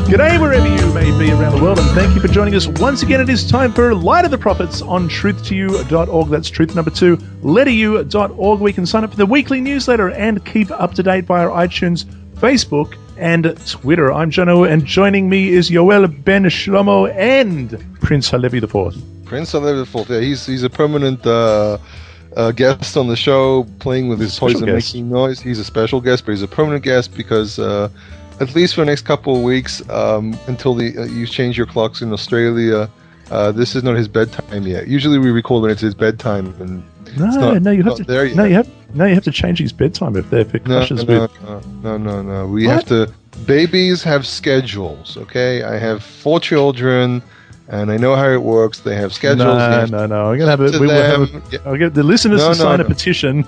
G'day wherever you may be around the world, and thank you for joining us once again. It is time for Light of the Prophets on truth2u.org. That's truth number 2, letteru.org. We can sign up for the weekly newsletter and keep up to date via iTunes, Facebook, and Twitter. I'm Jono, and joining me is Yoel Ben Shlomo and Prince Halevi IV. Prince Halevi IV, yeah, he's a permanent guest on the show, playing with his toys and making noise. He's a special guest, but he's a permanent guest because at least for the next couple of weeks, until you change your clocks in Australia, this is not his bedtime yet. Usually we record when it's his bedtime, and you have to change his bedtime if it clashes with. No. We have to. Babies have schedules. Okay, I have 4 children, and I know how it works. They have schedules. No. I'm gonna have it. I'll get the listeners to sign a petition.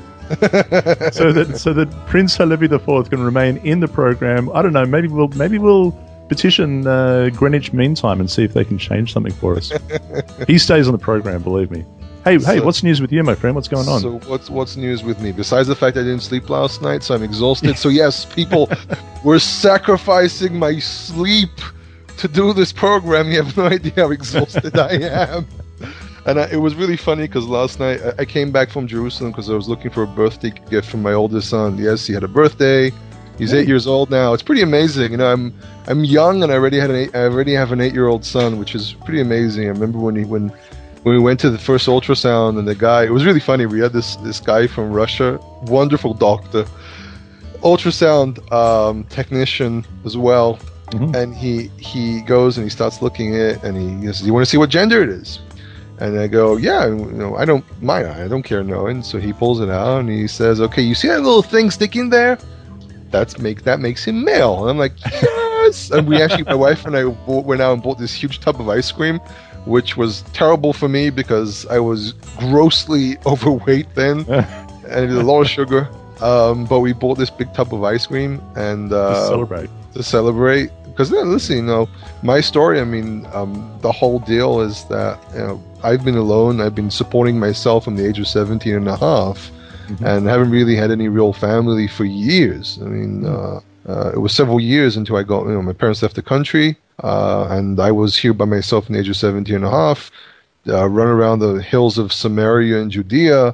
so that Prince Halevi IV can remain in the program. I don't know. Maybe we'll petition Greenwich Mean Time and see if they can change something for us. He stays on the program, believe me. Hey, what's news with you, my friend? What's going on? So what's news with me? Besides the fact I didn't sleep last night, so I'm exhausted. So yes, people were sacrificing my sleep to do this program. You have no idea how exhausted I am. And it was really funny because last night I came back from Jerusalem because I was looking for a birthday gift from my oldest son. Yes, he had a birthday. He's 8 years old now. It's pretty amazing. You know, I'm young and I already have an 8-year-old son, which is pretty amazing. I remember when we went to the first ultrasound, and the guy, it was really funny. We had this guy from Russia, wonderful doctor, ultrasound technician as well. Mm-hmm. And he goes and he starts looking at it, and he says, "You want to see what gender it is?" And I go, "Yeah, I don't mind. I don't care knowing." So he pulls it out and he says, "Okay, you see that little thing sticking there? That makes him male." And I'm like, "Yes!" And we actually, my wife and I went out and bought this huge tub of ice cream, which was terrible for me because I was grossly overweight then, and it was a lot of sugar. But we bought this big tub of ice cream and to celebrate. Because listen, my story. I mean, the whole deal is that I've been alone. I've been supporting myself from the age of 17 and a half, and haven't really had any real family for years. I mean, it was several years until I got, my parents left the country, and I was here by myself in the age of 17 and a half, run around the hills of Samaria and Judea,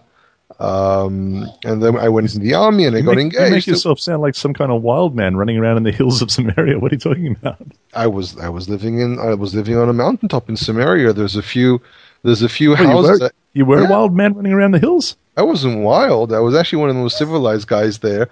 and then I went into the army and I got engaged. You make yourself sound like some kind of wild man running around in the hills of Samaria. What are you talking about? I was living on a mountaintop in Samaria. There's a few houses. You were a wild man running around the hills? I wasn't wild. I was actually one of the most civilized guys there.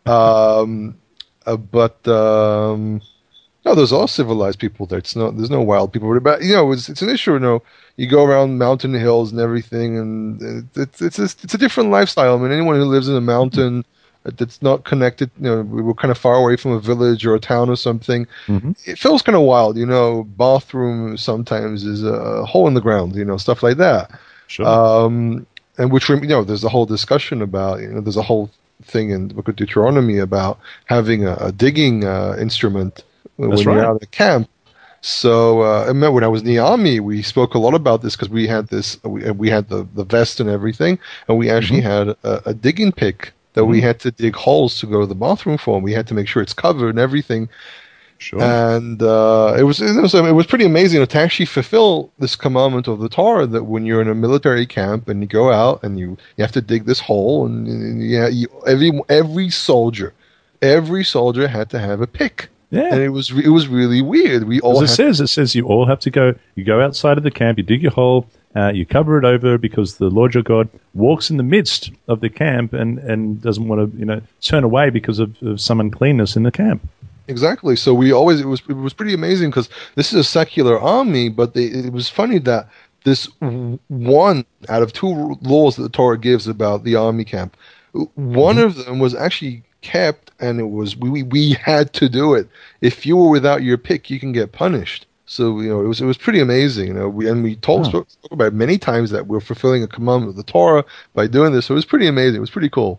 No, there's all civilized people there. There's no wild people. But it's an issue. You go around mountain hills and everything, and it's a different lifestyle. I mean, anyone who lives in a mountain that's not connected, we were kind of far away from a village or a town or something. Mm-hmm. It feels kind of wild. Bathroom sometimes is a hole in the ground. Stuff like that. Sure. And which there's a whole discussion about. There's a whole thing in the book of Deuteronomy about having a digging instrument when you're out of the camp. So I remember when I was in the army, we spoke a lot about this because we had we had the vest and everything, and we actually had a digging pick that we had to dig holes to go to the bathroom for, and we had to make sure it's covered and everything. Sure. And it was pretty amazing to actually fulfill this commandment of the Torah that when you're in a military camp and you go out and you have to dig this hole, and every soldier had to have a pick. Yeah. And it was really weird. It says you all have to go. You go outside of the camp. You dig your hole. You cover it over because the Lord your God walks in the midst of the camp and doesn't want to turn away because of some uncleanness in the camp. Exactly. So it was pretty amazing because this is a secular army, but it was funny that this one out of 2 laws that the Torah gives about the army camp, one of them was actually kept, and it was we had to do it. If you were without your pick, you can get punished. So it was pretty amazing. We spoke about it many times that we're fulfilling a commandment of the Torah by doing this. So it was pretty amazing. It was pretty cool.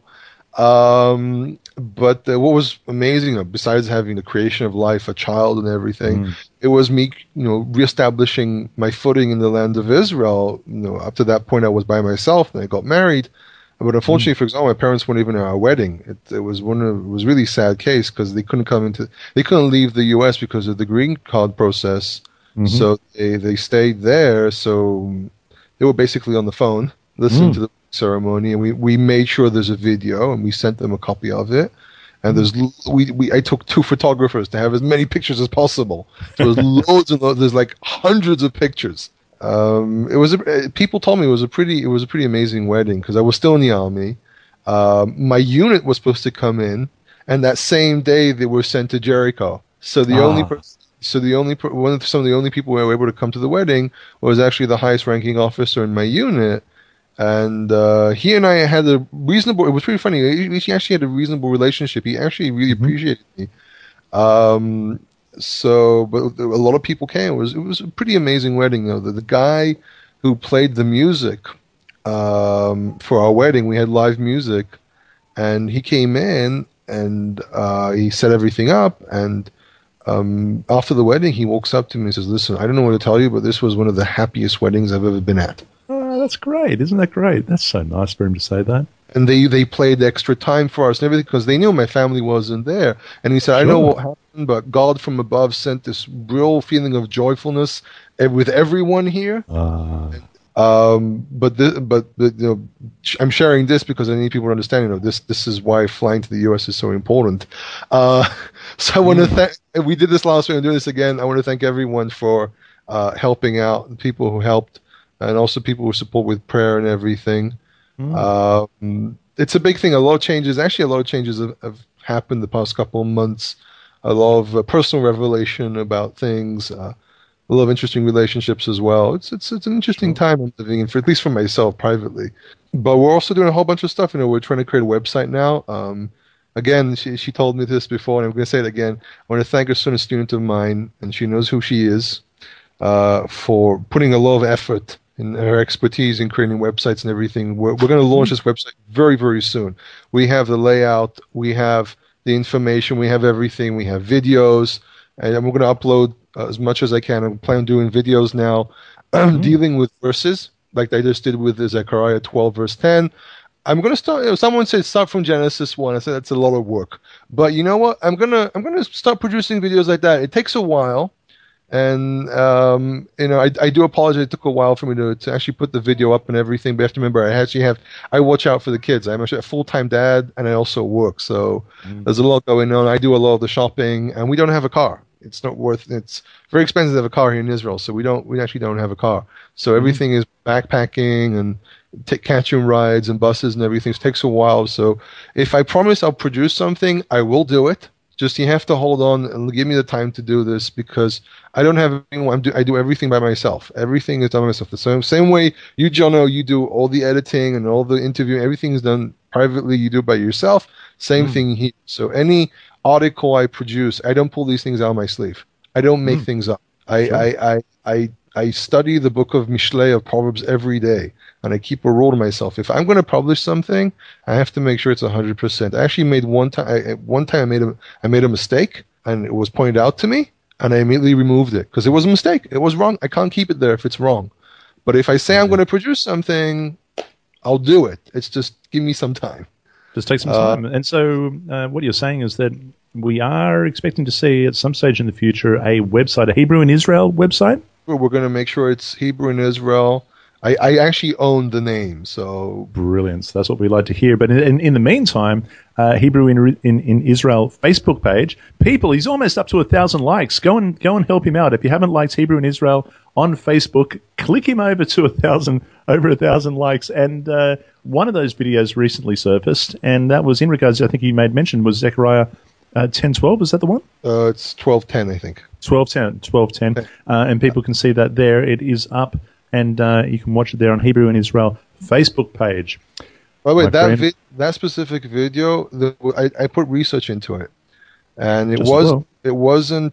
But what was amazing, besides having the creation of life, a child, and everything, it was me, reestablishing my footing in the land of Israel. Up to that point, I was by myself, and I got married. But unfortunately, for example, my parents weren't even at our wedding. It was it was a really sad case because they couldn't leave the U.S. because of the green card process. So they stayed there. So they were basically on the phone listening to the ceremony, and we made sure there's a video, and we sent them a copy of it. And I took 2 photographers to have as many pictures as possible. So there's loads and loads. There's like hundreds of pictures. People told me it was a pretty amazing wedding because I was still in the army. My unit was supposed to come in, and that same day they were sent to Jericho. So some of the only people who were able to come to the wedding was actually the highest ranking officer in my unit. And he and I had a reasonable. It was pretty funny. We actually had a reasonable relationship. He actually really appreciated me. But a lot of people came. It was a pretty amazing wedding, though. The guy who played the music for our wedding, we had live music, and he came in and he set everything up. And after the wedding, he walks up to me and says, "Listen, I don't know what to tell you, but this was one of the happiest weddings I've ever been at." Oh, that's great. Isn't that great? That's so nice for him to say that. And they played extra time for us and everything because they knew my family wasn't there. And he said, "I know what happened, but God from above sent this real feeling of joyfulness with everyone here." But I'm sharing this because I need people to understand. This is why flying to the U.S. is so important. So I want to thank. We did this last week. I'm doing this again. I want to thank everyone for helping out, the people who helped, and also people who support with prayer and everything. It's a big thing. A lot of changes have happened the past couple of months. A lot of personal revelation about things. A lot of interesting relationships as well. It's an interesting time I'm living in, at least for myself privately. But we're also doing a whole bunch of stuff. We're trying to create a website now. Again, she told me this before, and I'm going to say it again. I want to thank her son, a student of mine, and she knows who she is, for putting a lot of effort in her expertise in creating websites and everything. We're going to launch this website very, very soon. We have the layout, we have the information, we have everything, we have videos, and we're going to upload as much as I can. I plan on doing videos now, dealing with verses, like I just did with Zechariah 12, verse 10. I'm going to start. Someone said start from Genesis 1. I said that's a lot of work, but you know what? I'm gonna start producing videos like that. It takes a while, and I do apologize. It took a while for me to actually put the video up and everything. But you have to remember, I watch out for the kids. I'm actually a full-time dad, and I also work, so there's a lot going on. I do a lot of the shopping, and we don't have a car. It's very expensive to have a car here in Israel, so we actually don't have a car. So everything is backpacking and catching rides and buses and everything. It takes a while. So if I promise I'll produce something, I will do it. Just you have to hold on and give me the time to do this because I don't have anyone. I do everything by myself. Everything is done by myself. The same way you, Jono, you do all the editing and all the interviewing. Everything is done privately. You do it by yourself. Same thing here. So any article I produce, I don't pull these things out of my sleeve. I don't make things up. I study the book of Mishlei, of Proverbs, every day, and I keep a rule to myself. If I'm going to publish something, I have to make sure it's 100%. I actually made one time I made a mistake, and it was pointed out to me, and I immediately removed it because it was a mistake. It was wrong. I can't keep it there if it's wrong. But if I say I'm going to produce something, I'll do it. It's just give me some time. Just take some time. And so what you're saying is that we are expecting to see at some stage in the future a website, a Hebrew in Israel website? We're going to make sure it's Hebrew in Israel. I actually own the name, so... Brilliant. That's what we like to hear. But in the meantime, Hebrew in Israel Facebook page, people, he's almost up to 1,000 likes. Go and help him out. If you haven't liked Hebrew in Israel on Facebook, click him over to over 1,000 likes. And one of those videos recently surfaced, and that was in regards, I think you made mention, was Zechariah 10:12. Is that the one? It's 12:10, I think. 12:10, and people can see that there. It is up, and you can watch it there on Hebrew in Israel Facebook page. By the way, that specific video, I put research into it, and it wasn't.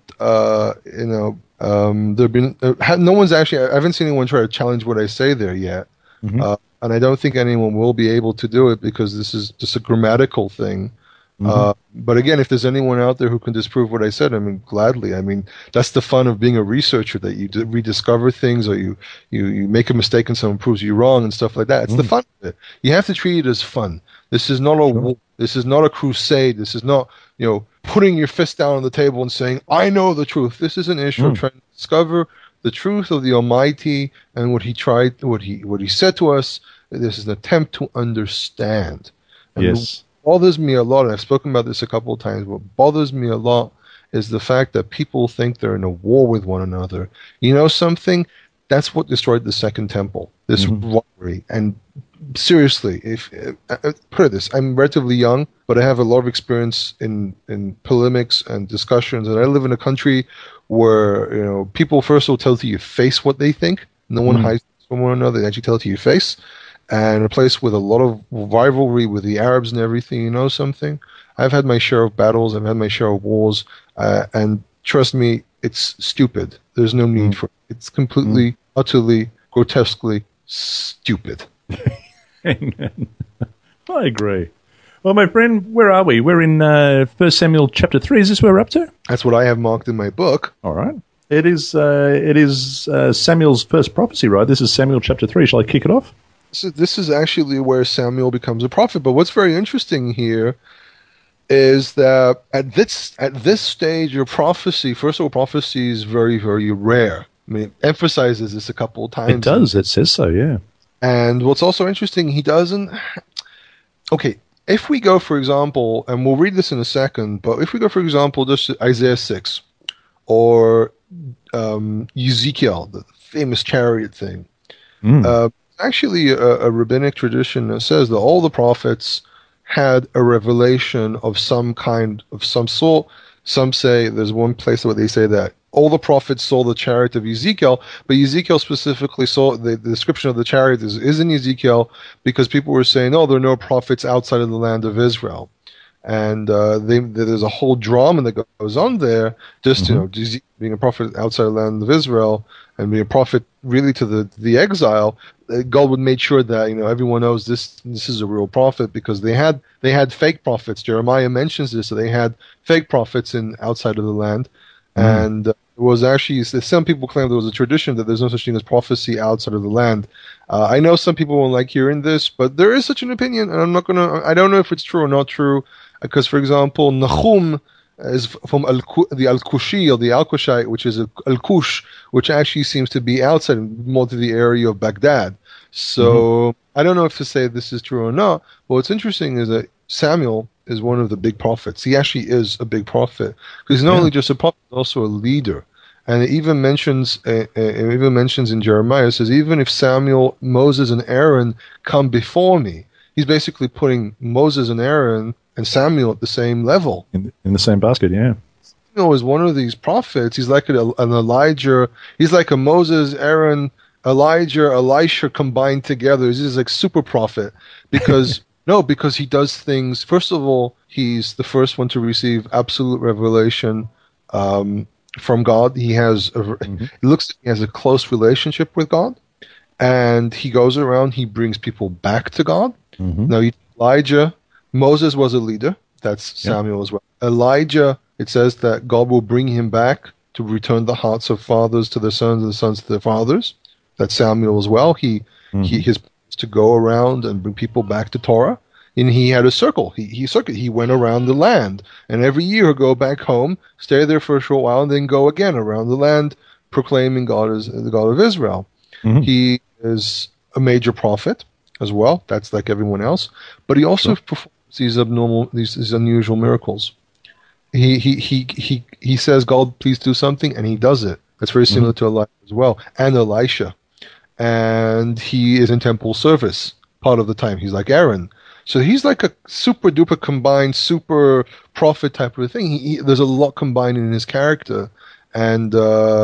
There've been no one's actually. I haven't seen anyone try to challenge what I say there yet, and I don't think anyone will be able to do it because this is just a grammatical thing. But again, if there's anyone out there who can disprove what I said, I mean, gladly. I mean, that's the fun of being a researcher, that you rediscover things, or you make a mistake and someone proves you wrong and stuff like that. It's the fun of it. You have to treat it as fun. This is not a war. This is not a crusade. This is not, putting your fist down on the table and saying, I know the truth. This is an issue of trying to discover the truth of the Almighty and what he said to us. This is an attempt to understand. And yes. What bothers me a lot, and I've spoken about this a couple of times, what bothers me a lot is the fact that people think they're in a war with one another. You know something? That's what destroyed the Second Temple, this rivalry. And seriously, put it this, I'm relatively young, but I have a lot of experience in polemics and discussions, and I live in a country where people first will tell to your face what they think. No one hides from one another. They actually tell it to your face. And a place with a lot of rivalry with the Arabs and everything, you know something? I've had my share of battles, I've had my share of wars, and trust me, it's stupid. There's no need for it. It's completely, utterly, grotesquely stupid. Amen. I agree. Well, my friend, where are we? We're in 1 Samuel chapter 3. Is this where we're up to? That's what I have marked in my book. All right. It is Samuel's first prophecy, right? This is Samuel chapter 3. Shall I kick it off? So this is actually where Samuel becomes a prophet. But what's very interesting here is that at this stage of prophecy, first of all, prophecy is very, very rare. I mean, it emphasizes this a couple of times. It does. It says so, yeah. And what's also interesting, he doesn't... Okay, if we go, for example, and we'll read this in a second, but if we go, for example, just to Isaiah 6, or Ezekiel, the famous chariot thing, actually a rabbinic tradition that says that all the prophets had a revelation of some kind, of some sort. Some say, there's one place where they say that all the prophets saw the chariot of Ezekiel, but Ezekiel specifically saw, the description of the chariot is in Ezekiel, because people were saying, oh, there are no prophets outside of the land of Israel. And there's a whole drama that goes on there, just being a prophet outside the land of Israel and being a prophet really to the exile. God would make sure that everyone knows this is a real prophet, because they had fake prophets. Jeremiah mentions this, so they had fake prophets outside of the land, and it was actually, some people claim there was a tradition that there's no such thing as prophecy outside of the land. I know some people won't like hearing this, but there is such an opinion, and I don't know if it's true or not true. Because, for example, Nahum is from the Al-Kushi, or the Al-Kushite, which is Al-Kush, which actually seems to be outside, more to the area of Baghdad. So I don't know if to say this is true or not, but what's interesting is that Samuel is one of the big prophets. He actually is a big prophet, because he's not only just a prophet, he's also a leader. And it even mentions in Jeremiah, it says, even if Samuel, Moses, and Aaron come before me, he's basically putting Moses and Aaron and Samuel at the same level. In the same basket, yeah. Samuel is one of these prophets. He's like an Elijah. He's like a Moses, Aaron, Elijah, Elisha combined together. He's like super prophet. Because, because he does things. First of all, he's the first one to receive absolute revelation from God. He has, it looks like he has a close relationship with God. And he goes around, he brings people back to God. Now, Elijah... Moses was a leader. That's Samuel as well. Elijah, it says that God will bring him back to return the hearts of fathers to their sons and the sons to their fathers. That's Samuel as well. His to go around and bring people back to Torah. And he had a circle. He went around the land. And every year he'd go back home, stay there for a short while, and then go again around the land, proclaiming God as the God of Israel. He is a major prophet as well. That's like everyone else. But he also performs these unusual miracles. He says, God, please do something, and he does it. That's very similar to Elijah as well, and Elisha. And he is in temple service part of the time. He's like Aaron. So he's like a super duper combined super prophet type of thing. There's a lot combined in his character, and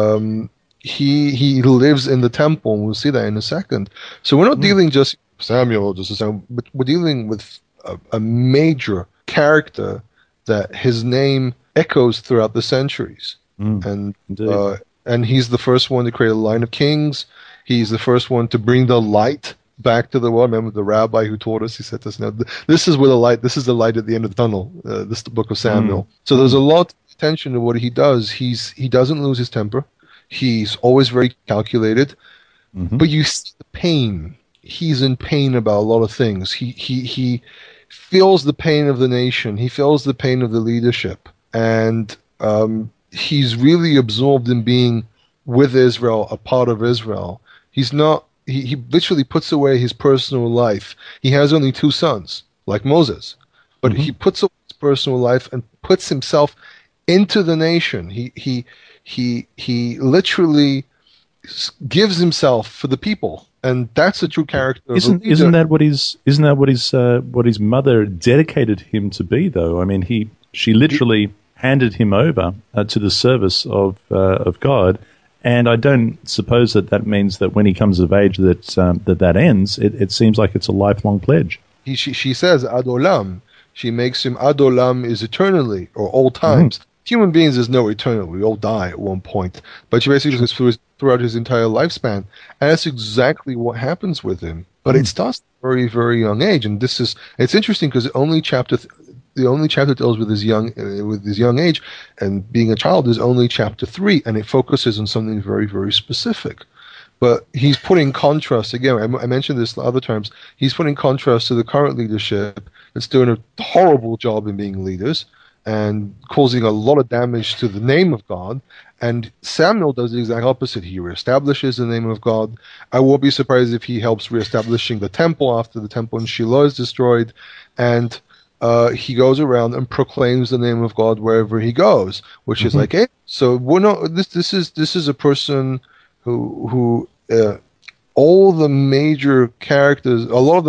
he lives in the temple, and we'll see that in a second. So we're not dealing just Samuel, but we're dealing with a major character that his name echoes throughout the centuries. And he's the first one to create a line of kings. He's the first one to bring the light back to the world. Remember the rabbi who taught us? He said to us, "No, this is where the light. This is the light at the end of the tunnel." This is the book of Samuel. So there's a lot of attention to what he does. He doesn't lose his temper. He's always very calculated. But you see the pain. He's in pain about a lot of things. He feels the pain of the nation. He feels the pain of the leadership, and he's really absorbed in being with Israel, a part of Israel. He's not. He literally puts away his personal life. He has only 2 sons, like Moses, but he puts away his personal life and puts himself into the nation. He literally gives himself for the people, and that's a true character. Isn't that what his mother dedicated him to be, though? I mean, she literally handed him over to the service of God. And I don't suppose that means that when he comes of age that ends. It seems like it's a lifelong pledge. She says Adolam. She makes him Adolam is eternally or all times. Human beings is no eternal. We all die at one point. But she basically says throughout his entire lifespan. And that's exactly what happens with him. But it starts at a very, very young age. And it's interesting because the only chapter deals with his young age and being a child is only chapter 3, and it focuses on something very, very specific. But he's putting contrast, again, I mentioned this other times, he's putting contrast to the current leadership that's doing a horrible job in being leaders and causing a lot of damage to the name of God. And Samuel does the exact opposite. He reestablishes the name of God. I won't be surprised if he helps reestablishing the temple after the temple in Shiloh is destroyed. And he goes around and proclaims the name of God wherever he goes, which is like, hey, so we're not. This is a person who a lot of the major characters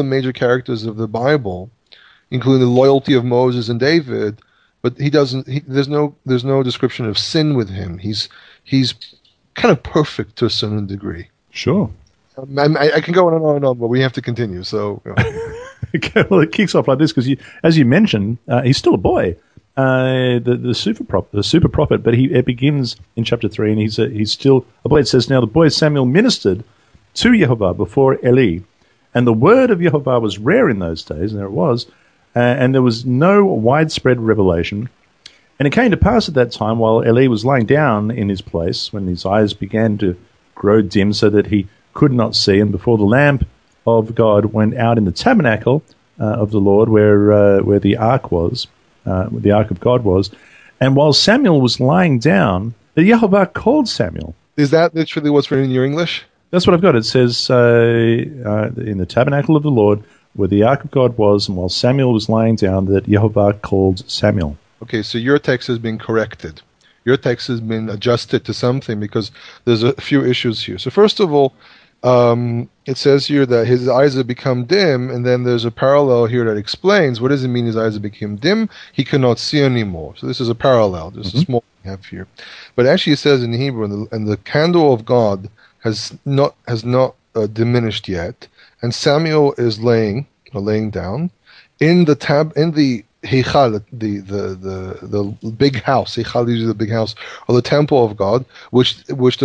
of the Bible, including the loyalty of Moses and David, but there's no description of sin with him. He's kind of perfect to a certain degree. Sure. I can go on and on and on, but we have to continue. So. Okay, well, it kicks off like this because, as you mentioned, he's still a boy, the super prophet. But it begins in chapter 3, and he's still a boy. It says, "Now the boy Samuel ministered to Yehovah before Eli, and the word of Yehovah was rare in those days, and there it was, and there was no widespread revelation. And it came to pass at that time, while Eli was lying down in his place, when his eyes began to grow dim, so that he could not see, and before the lamp of God went out in the tabernacle of the Lord, where the ark was, where the ark of God was. And while Samuel was lying down, the Yehovah called Samuel." Is that literally what's written in your English? That's what I've got. It says, "In the tabernacle of the Lord, where the ark of God was, and while Samuel was lying down, that Yehovah called Samuel." Okay, so your text has been corrected. Your text has been adjusted to something because there's a few issues here. So first of all, it says here that his eyes have become dim, and then there's a parallel here that explains what does it mean his eyes have become dim? He cannot see anymore. So this is a parallel. There's a small gap here, but actually it says in Hebrew, and the candle of God has not diminished yet, and Samuel is laying down in the Heichal, the big house. Heichal is the big house, or the temple of God, which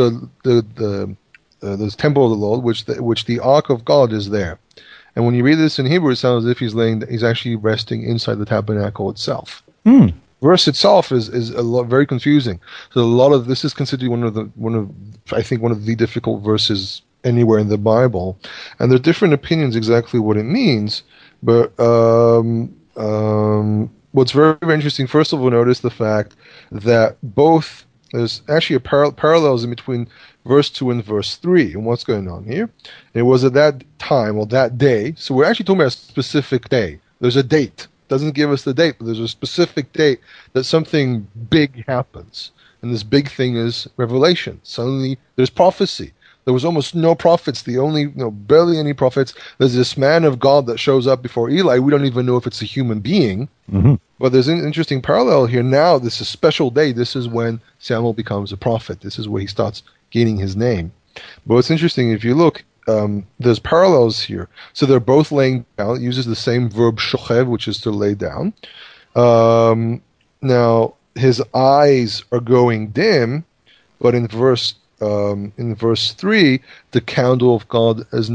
the temple of the Lord, which the ark of God is there. And when you read this in Hebrew, it sounds as if he's actually resting inside the tabernacle itself. Verse itself is very confusing. So a lot of this is considered one of the difficult verses anywhere in the Bible, and there are different opinions exactly what it means. But what's very, very interesting, first of all, notice the fact that there's actually parallels in between verse 2 and verse 3. And what's going on here? It was at that time, or that day. So we're actually talking about a specific day. There's a date. It doesn't give us the date, but there's a specific date that something big happens. And this big thing is revelation. Suddenly there's prophecy. There was almost no prophets. Barely any prophets. There's this man of God that shows up before Eli. We don't even know if it's a human being. But there's an interesting parallel here. Now, this is a special day. This is when Samuel becomes a prophet. This is where he starts gaining his name. But what's interesting, if you look, there's parallels here. So they're both laying down. It uses the same verb shochev, which is to lay down. Now, his eyes are going dim, but in verse 3, the candle of God has not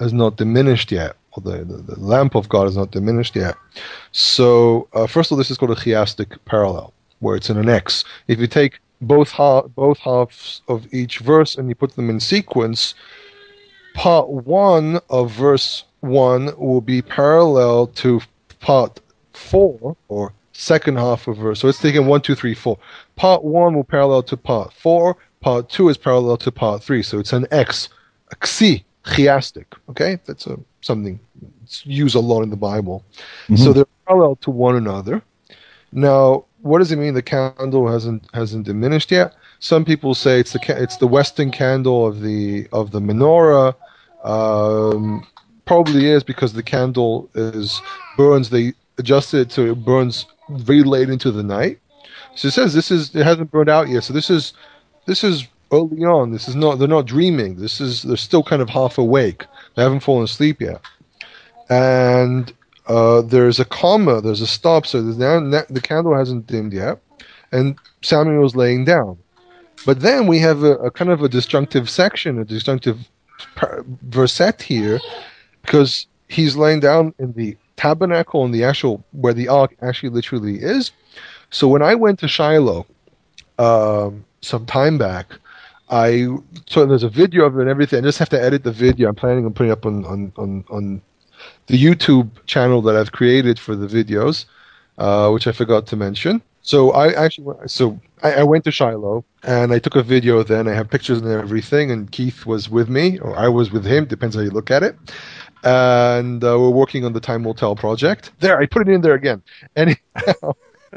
has not diminished yet, or the lamp of God has not diminished yet. So, first of all, this is called a chiastic parallel, where it's in an X. If you take both halves of each verse and you put them in sequence, part 1 of verse 1 will be parallel to part 4, or second half of verse. So it's taking 1, 2, 3, 4. Part 1 will parallel to part 4. Part 2 is parallel to part 3. So it's an X, a xi, chiastic. Okay, that's something it's used a lot in the Bible. Mm-hmm. So they're parallel to one another. Now, what does it mean the candle hasn't diminished yet? Some people say it's the western candle of the menorah. Probably is, because the candle burns. They adjusted it so it burns very late into the night. So it says it hasn't burned out yet. So this is early on. This is not. They're not dreaming. They're still kind of half awake. They haven't fallen asleep yet. And there's a comma. There's a stop. So the candle hasn't dimmed yet, and Samuel's laying down. But then we have a kind of a disjunctive section, a disjunctive verset here, because he's laying down in the tabernacle, in the actual where the ark actually literally is. So when I went to Shiloh some time back, so there's a video of it and everything. I just have to edit the video. I'm planning on putting up on the YouTube channel that I've created for the videos, which I forgot to mention. So I went to Shiloh and I took a video. Then I have pictures and everything. And Keith was with me, or I was with him, depends how you look at it. And we're working on the Time Will Tell project. There, I put it in there again. Anyhow,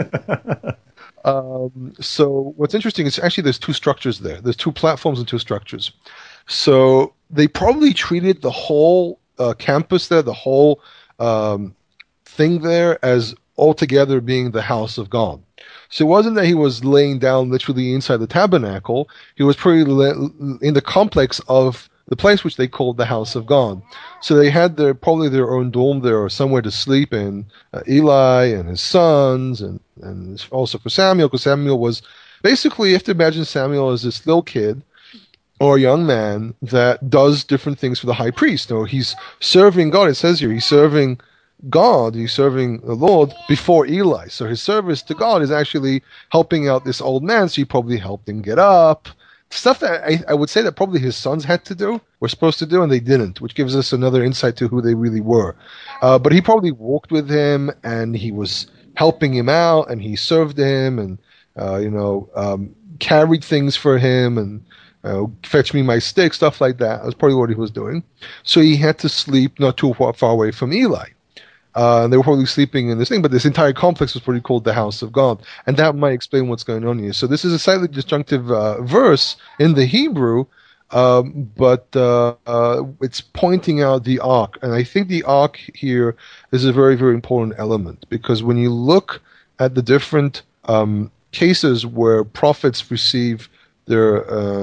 so what's interesting is actually there's two structures there. There's two platforms and two structures. So they probably treated the whole campus there, the whole thing there, as altogether being the house of God. So it wasn't that he was laying down literally inside the tabernacle. He was probably in the complex of the place which they called the house of God. So they had probably their own dome there, or somewhere to sleep in. Eli and his sons, and also for Samuel, because Samuel was basically, you have to imagine Samuel as this little kid or a young man that does different things for the high priest. Or he's serving God. It says here he's serving God, he's serving the Lord before Eli. So his service to God is actually helping out this old man. So he probably helped him get up. Stuff that I would say that probably his sons were supposed to do, and they didn't, which gives us another insight to who they really were. But he probably walked with him, and he was helping him out, and he served him, and carried things for him, and fetch me my stick, stuff like that. That's probably what he was doing. So he had to sleep not too far away from Eli. They were probably sleeping in this thing, but this entire complex was probably called the house of God. And that might explain what's going on here. So this is a slightly disjunctive verse in the Hebrew, but it's pointing out the ark. And I think the ark here is a very, very important element, because when you look at the different cases where prophets receive their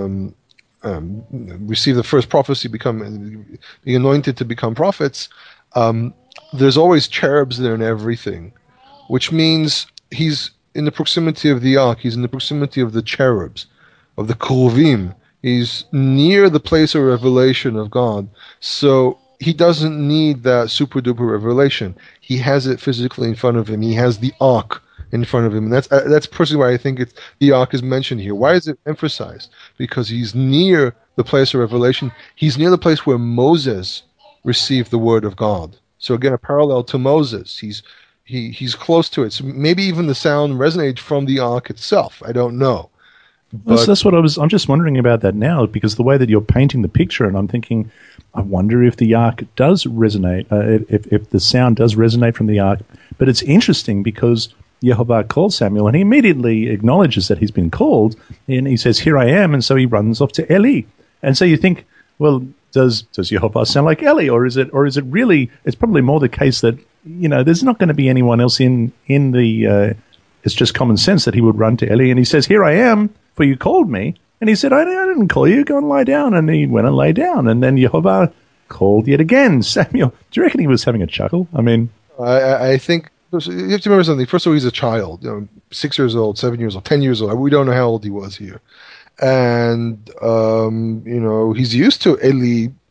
receive the first prophecy, be anointed to become prophets, there's always cherubs there and everything, which means he's in the proximity of the ark. He's in the proximity of the cherubs, of the Kruvim. He's near the place of revelation of God. So he doesn't need that super duper revelation. He has it physically in front of him. He has the ark in front of him. And that's personally why I think the ark is mentioned here. Why is it emphasized? Because he's near the place of revelation. He's near the place where Moses received the word of God. So again, a parallel to Moses. He's close to it. So maybe even the sound resonates from the ark itself. I don't know. But that's what I'm just wondering about that now, because the way that you're painting the picture, and I'm thinking, I wonder if the ark does resonate, if the sound does resonate from the ark. But it's interesting because Yehovah called Samuel, and he immediately acknowledges that he's been called, and he says, "Here I am," and so he runs off to Eli. And so you think, well, does Yehovah sound like Eli, or is it really? It's probably more the case that there's not going to be anyone else in the. It's just common sense that he would run to Eli, and he says, "Here I am, for you called me." And he said, "I didn't call you. Go and lie down." And he went and lay down, and then Yehovah called yet again Samuel. Do you reckon he was having a chuckle? I mean, I think you have to remember something. First of all, he's a child, 6 years old, 7 years old, 10 years old. We don't know how old he was here. And, he's used to Eli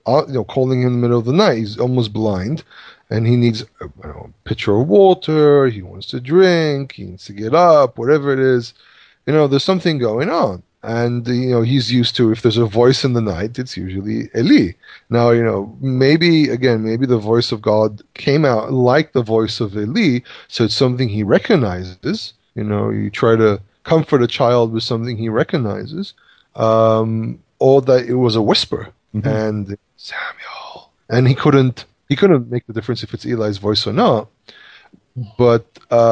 calling him in the middle of the night. He's almost blind, and he needs a pitcher of water. He wants to drink. He needs to get up. Whatever it is, there's something going on. And he's used to, if there's a voice in the night, it's usually Eli. Now maybe the voice of God came out like the voice of Eli, so it's something he recognizes. You try to comfort a child with something he recognizes, or that it was a whisper. Mm-hmm. And Samuel, and he couldn't make the difference if it's Eli's voice or not. But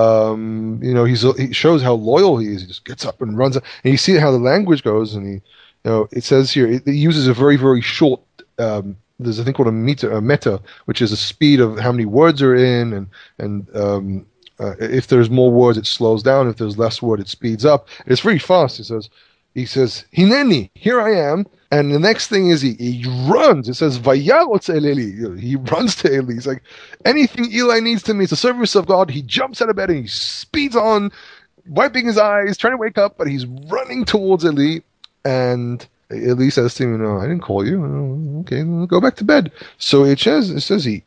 he shows how loyal he is. He just gets up and runs, and you see how the language goes. And it says here it uses a very, very short. There's a thing called a meta, which is a speed of how many words are in, and if there's more words, it slows down. If there's less word, it speeds up. It's very fast. He says, Hineni, here I am. And the next thing is he runs. It says, Vayarotz el Eli. He runs to Eli. He's like, anything Eli needs to me, it's the service of God. He jumps out of bed and he speeds on, wiping his eyes, trying to wake up, but he's running towards Eli. And Eli says to him, I didn't call you. Okay, go back to bed. So it says he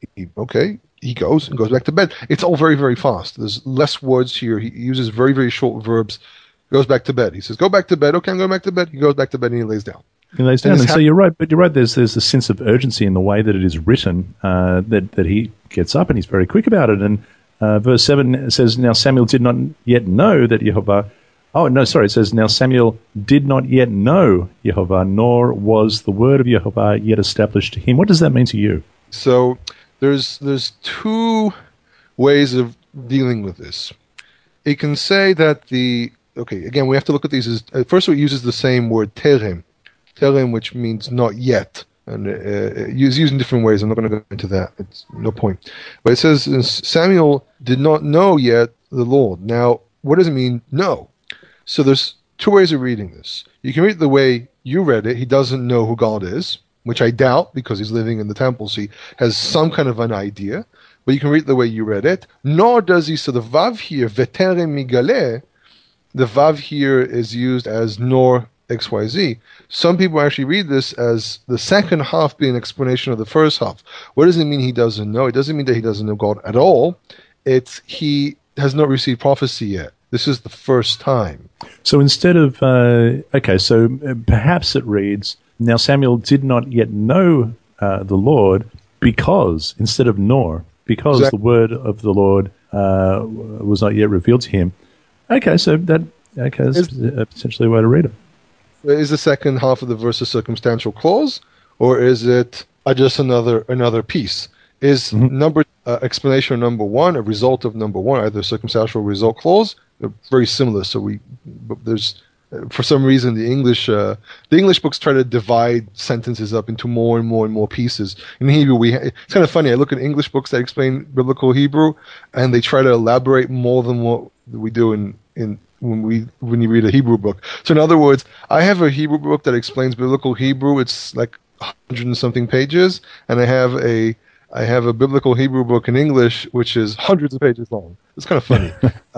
goes and goes back to bed. It's all very, very fast. There's less words here. He uses very, very short verbs. Goes back to bed. He says, go back to bed. Okay, I'm going back to bed. He goes back to bed and he lays down. He lays down. And so you're right, but you're right. There's a sense of urgency in the way that it is written, that he gets up and he's very quick about it. And verse 7 says, now Samuel did not yet know that Yehovah... Oh, no, sorry. It says, now Samuel did not yet know Yehovah, nor was the word of Yehovah yet established to him. What does that mean to you? So there's two ways of dealing with this. It can say that again, we have to look at these as... First of all, it uses the same word, terem, which means not yet. And it's used in different ways. I'm not going to go into that. It's no point. But it says, Samuel did not know yet the Lord. Now, what does it mean, no? So there's two ways of reading this. You can read it the way you read it. He doesn't know who God is, which I doubt because he's living in the temple, so he has some kind of an idea. But you can read it the way you read it. Nor does he, so the vav here, veterem migaleh, the vav here is used as nor XYZ. Some people actually read this as the second half being an explanation of the first half. What does it mean he doesn't know? It doesn't mean that he doesn't know God at all. It's he has not received prophecy yet. This is the first time. So instead of, perhaps it reads, now Samuel did not yet know the Lord because, instead of nor, because exactly. The word of the Lord was not yet revealed to him. Okay, so that's potentially a way to read it. Is the second half of the verse a circumstantial clause, or is it just another piece? Is explanation number one a result of number one, either circumstantial result clause? They're very similar. So there's for some reason the English books try to divide sentences up into more and more and more pieces. In Hebrew, it's kind of funny. I look at English books that explain biblical Hebrew, and they try to elaborate more than what we do when you read a Hebrew book. So in other words, I have a Hebrew book that explains biblical Hebrew. It's like 100 and something pages, and I have a biblical Hebrew book in English which is hundreds of pages long. It's kind of funny.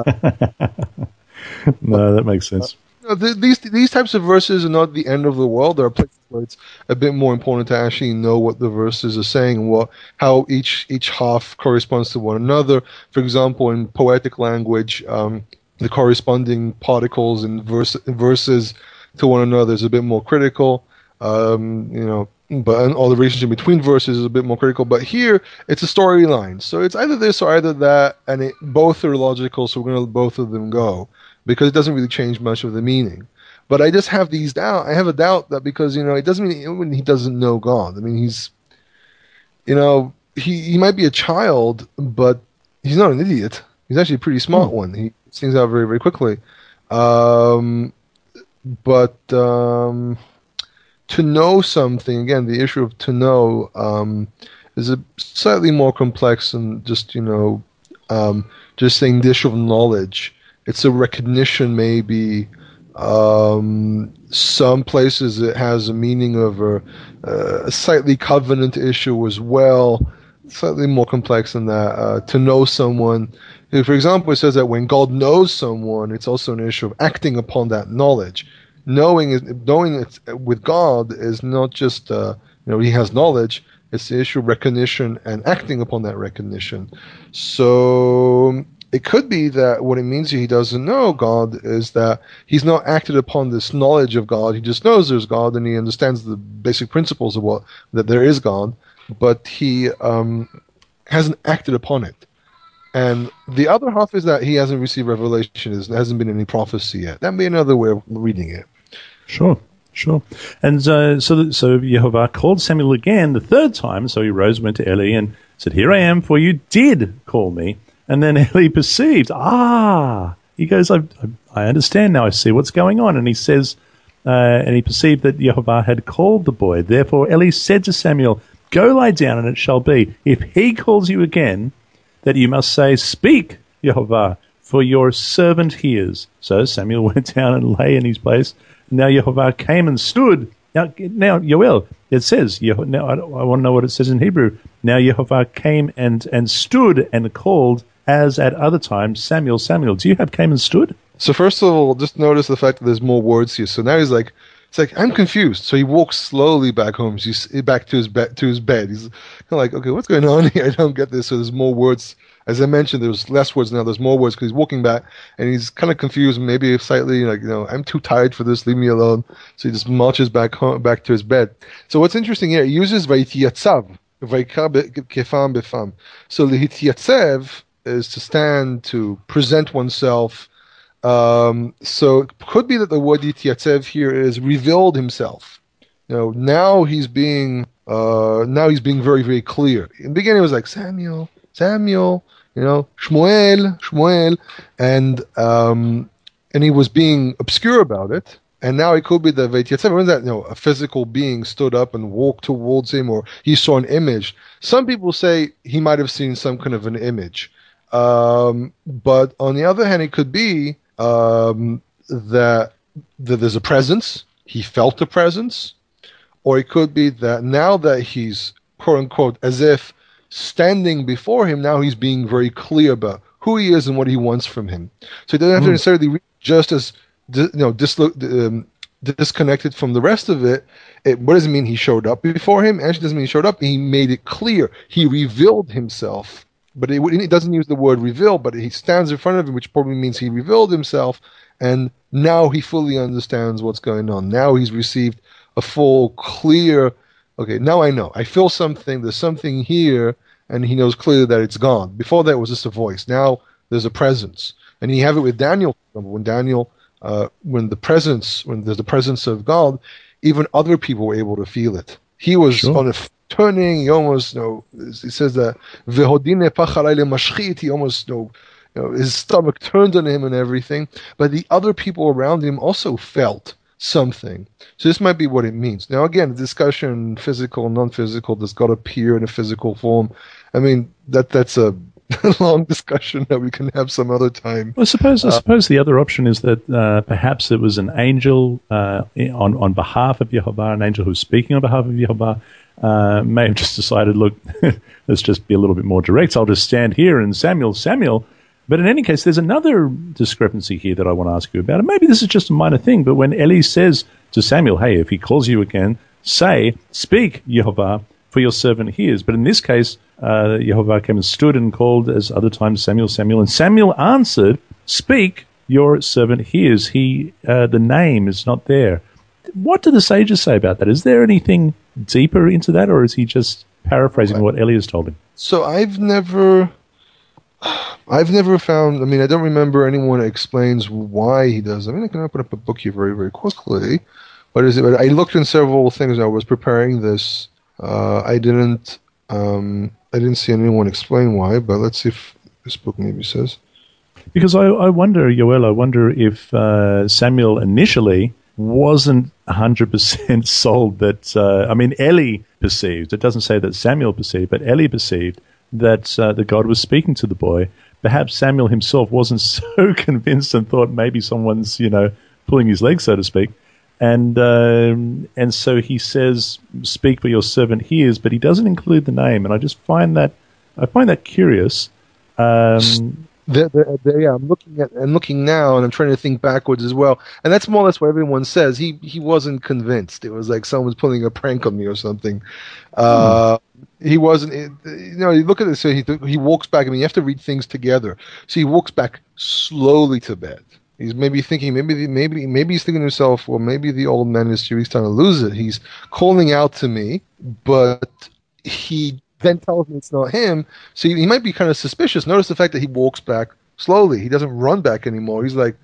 No, that makes sense. These types of verses are not the end of the world. There are places where it's a bit more important to actually know what the verses are saying and how each half corresponds to one another. For example, in poetic language, the corresponding particles in verses to one another is a bit more critical. But all the relationship between verses is a bit more critical. But here, it's a storyline. So it's either this or either that, and both are logical, so we're going to let both of them go, because it doesn't really change much of the meaning. But I just have these doubt. I have a doubt that because, it doesn't mean he doesn't know God. I mean, he's, he might be a child, but he's not an idiot. He's actually a pretty smart one. He things out very, very quickly. To know something, again, the issue of to know is a slightly more complex than just saying dish of knowledge. It's a recognition, maybe. Some places it has a meaning of a slightly covenant issue as well. Slightly more complex than that. To know someone. For example, it says that when God knows someone, it's also an issue of acting upon that knowledge. Knowing it with God is not just he has knowledge. It's the issue of recognition and acting upon that recognition. So it could be that what it means he doesn't know God is that he's not acted upon this knowledge of God. He just knows there's God and he understands the basic principles of that there is God, but he hasn't acted upon it. And the other half is that he hasn't received revelation. There hasn't been any prophecy yet. That'd be another way of reading it. Sure. And so Yehovah called Samuel again the third time. So he rose, went to Eli, and said, "Here I am, for you did call me." And then Eli perceived. He goes, "I understand now. I see what's going on." And he says, and he perceived that Yehovah had called the boy. Therefore Eli said to Samuel, "Go lie down, and it shall be, if he calls you again, that you must say, 'Speak, Yehovah, for your servant hears.'" So Samuel went down and lay in his place. Now Yehovah came and stood. Now Yoel, it says, now I want to know what it says in Hebrew. Now Yehovah came and stood and called, as at other times, "Samuel, Samuel." Do you have came and stood? So first of all, just notice the fact that there's more words here. So now it's like, I'm confused. So he walks slowly back home. He's back to his bed. He's kind of like, okay, what's going on here? I don't get this. So there's more words. As I mentioned, there's less words now. There's more words because he's walking back and he's kind of confused, maybe slightly like, I'm too tired for this. Leave me alone. So he just marches back home, back to his bed. So what's interesting here, he uses vayitiyatzav, vayikra kefam befam. So lihitiyatzev is to stand, to present oneself. So it could be that the word yitiyatzev here is revealed himself. Now he's being very, very clear. In the beginning, it was like Samuel, Shmuel, and he was being obscure about it. And now it could be that Vayitiyatzev, that a physical being stood up and walked towards him, or he saw an image. Some people say he might have seen some kind of an image, but on the other hand, it could be that there's a presence. He felt the presence, or it could be that now that he's quote unquote as if standing before him, now he's being very clear about who he is and what he wants from him. So he doesn't have to necessarily read just as disconnected from the rest of it. What does it mean he showed up before him? Actually, doesn't mean he showed up. He made it clear. He revealed himself. But it doesn't use the word reveal, but he stands in front of him, which probably means he revealed himself, and now he fully understands what's going on. Now he's received a full, clear, okay, now I know. I feel something, there's something here, and he knows clearly that it's gone. Before that, it was just a voice. Now there's a presence. And you have it with Daniel. When there's the presence of God, even other people were able to feel it. He was on a turning, he almost, he says that, he almost, his stomach turned on him and everything, but the other people around him also felt something. So this might be what it means. Now again, the discussion, physical, non-physical, does God appear in a physical form? I mean, that's a long discussion that we can have some other time. Well, I suppose the other option is that perhaps it was an angel on behalf of Yehovah, an angel who's speaking on behalf of Yehovah, may have just decided, look, let's just be a little bit more direct. I'll just stand here and Samuel. But in any case, there's another discrepancy here that I want to ask you about. And maybe this is just a minor thing, but when Eli says to Samuel, hey, if he calls you again, say, "Speak, Yehovah, for your servant hears." But in this case, Yehovah came and stood and called, as other times, "Samuel, Samuel." And Samuel answered, "Speak, your servant hears." The name is not there. What do the sages say about that? Is there anything deeper into that, or is he just paraphrasing what Eli has told him? So I've never found, I don't remember anyone that explains why he does. I can open up a book here very, very quickly. What is it? But I looked in several things. I was preparing this. I didn't see anyone explain why, but let's see if this book maybe says. Because I wonder, Yoel, if Samuel initially wasn't 100% sold that, Eli perceived, it doesn't say that Samuel perceived, but Eli perceived that God was speaking to the boy. Perhaps Samuel himself wasn't so convinced and thought maybe someone's, pulling his leg, so to speak. And so he says, "Speak, for your servant hears," but he doesn't include the name. And I just find that curious. I'm looking now, and I'm trying to think backwards as well. And that's more or less what everyone says. He wasn't convinced. It was like someone's pulling a prank on me or something. He wasn't. You look at this. So he walks back. I mean, you have to read things together. So he walks back slowly to bed. He's maybe thinking, maybe he's thinking to himself, well, maybe the old man is trying to lose it. He's calling out to me, but he then tells me it's not him. So he might be kind of suspicious. Notice the fact that he walks back slowly. He doesn't run back anymore. He's like,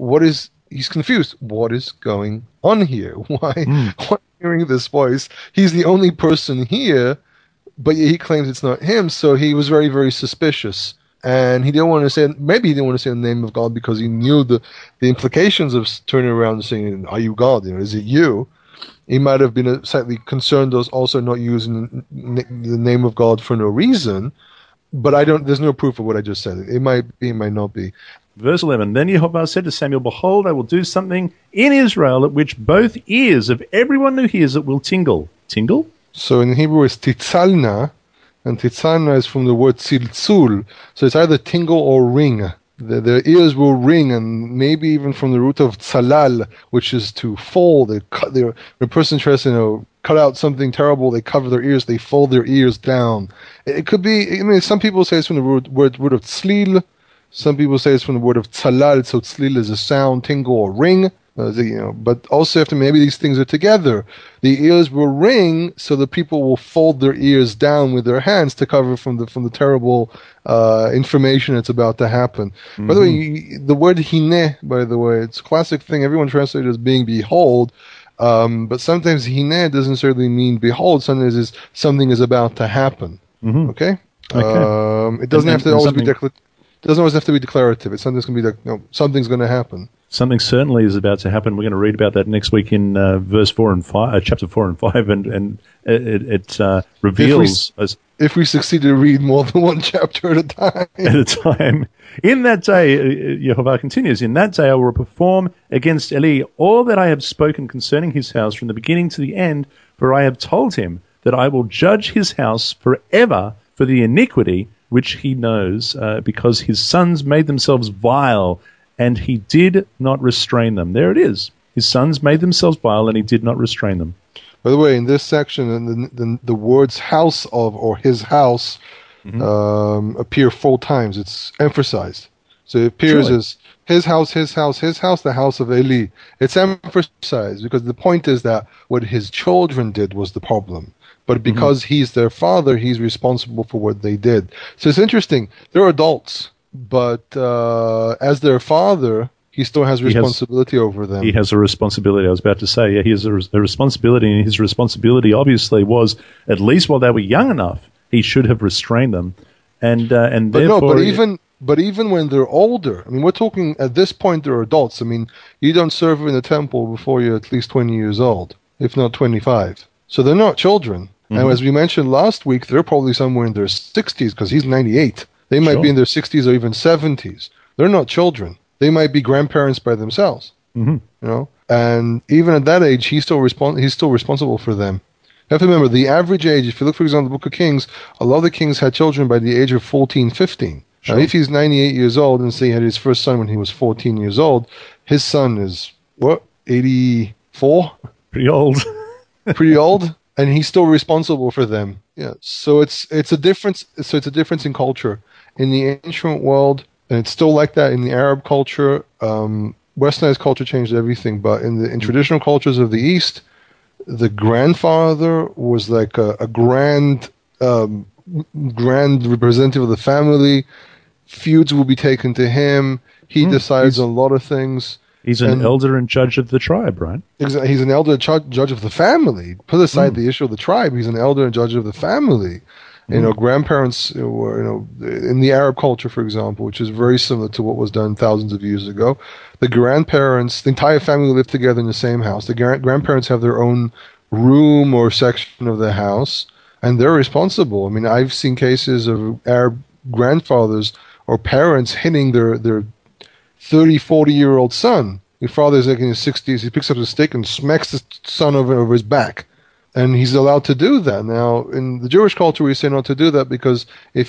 he's confused. What is going on here? Why am I hearing this voice? He's the only person here, but he claims it's not him. So he was very, very suspicious. And he didn't want to say, maybe he didn't want to say the name of God because he knew the implications of turning around and saying, are you God? Is it you? He might have been slightly concerned also not using the name of God for no reason. But there's no proof of what I just said. It might be, it might not be. Verse 11, Then Yehovah said to Samuel, Behold, I will do something in Israel at which both ears of everyone who hears it will tingle. Tingle? So in Hebrew it's titzalna. And titzalna is from the word tziltzul. So it's either tingle or ring. Their ears will ring, and maybe even from the root of tzalal, which is to fold. When a person tries to cut out something terrible, they cover their ears, they fold their ears down. It could be, some people say it's from the word of tzlil. Some people say it's from the word of tzalal. So tzlil is a sound, tingle, or ring. But also after maybe these things are together, the ears will ring, so the people will fold their ears down with their hands to cover from the terrible information that's about to happen. Mm-hmm. By the way, the word hine, by the way, it's a classic thing. Everyone translates it as being behold, but sometimes hine doesn't necessarily mean behold. Sometimes it's something is about to happen. Mm-hmm. Okay. It doesn't have to always be doesn't always have to be declarative. It's something's going to be something's going to happen. Something certainly is about to happen. We're going to read about that next week in verse 4 and 5, chapter 4 and 5, and it reveals. If we succeed to read more than one chapter at a time. At a time. In that day, Yehovah continues, in that day I will perform against Eli all that I have spoken concerning his house from the beginning to the end, for I have told him that I will judge his house forever for the iniquity which he knows, because his sons made themselves vile, and he did not restrain them. There it is. His sons made themselves vile, and he did not restrain them. By the way, in this section, the words house of or his house appear 4 times. It's emphasized. So it appears as his house, his house, his house, the house of Eli. It's emphasized because the point is that what his children did was the problem. But because he's their father, he's responsible for what they did. So it's interesting. They're adults, but as their father, he still has responsibility over them. He has a responsibility. I was about to say, he has a responsibility, and his responsibility obviously was, at least while they were young enough, he should have restrained them. And therefore... But even when they're older, I mean, we're talking, at this point, they're adults. I mean, you don't serve in the temple before you're at least 20 years old, if not 25. So they're not children. Mm-hmm. And as we mentioned last week, they're probably somewhere in their 60s, because he's 98. They might be in their 60s or even 70s. They're not children. They might be grandparents by themselves. Mm-hmm. And even at that age, he's still responsible for them. You have to remember, the average age, if you look, for example, the Book of Kings, a lot of the kings had children by the age of 14, 15. Sure. Now, if he's 98 years old and say he had his first son when he was 14 years old, his son is, 84? Pretty old. Pretty old. And he's still responsible for them. Yeah. So it's a difference. So it's a difference in culture. In the ancient world, and it's still like that in the Arab culture. Westernized culture changed everything, but in traditional cultures of the East, the grandfather was like a grand representative of the family. Feuds will be taken to him. He decides on a lot of things. He's an elder and judge of the tribe, right? Exactly. He's an elder and judge of the family. Put aside the issue of the tribe, he's an elder and judge of the family. Grandparents were, in the Arab culture, for example, which is very similar to what was done thousands of years ago. The grandparents, the entire family live together in the same house. The grandparents have their own room or section of the house, and they're responsible. I mean, I've seen cases of Arab grandfathers or parents hitting their 30, 40-year-old son. Your father's like in his 60s. He picks up a stick and smacks the son over his back. And he's allowed to do that. Now, in the Jewish culture, we say not to do that because if you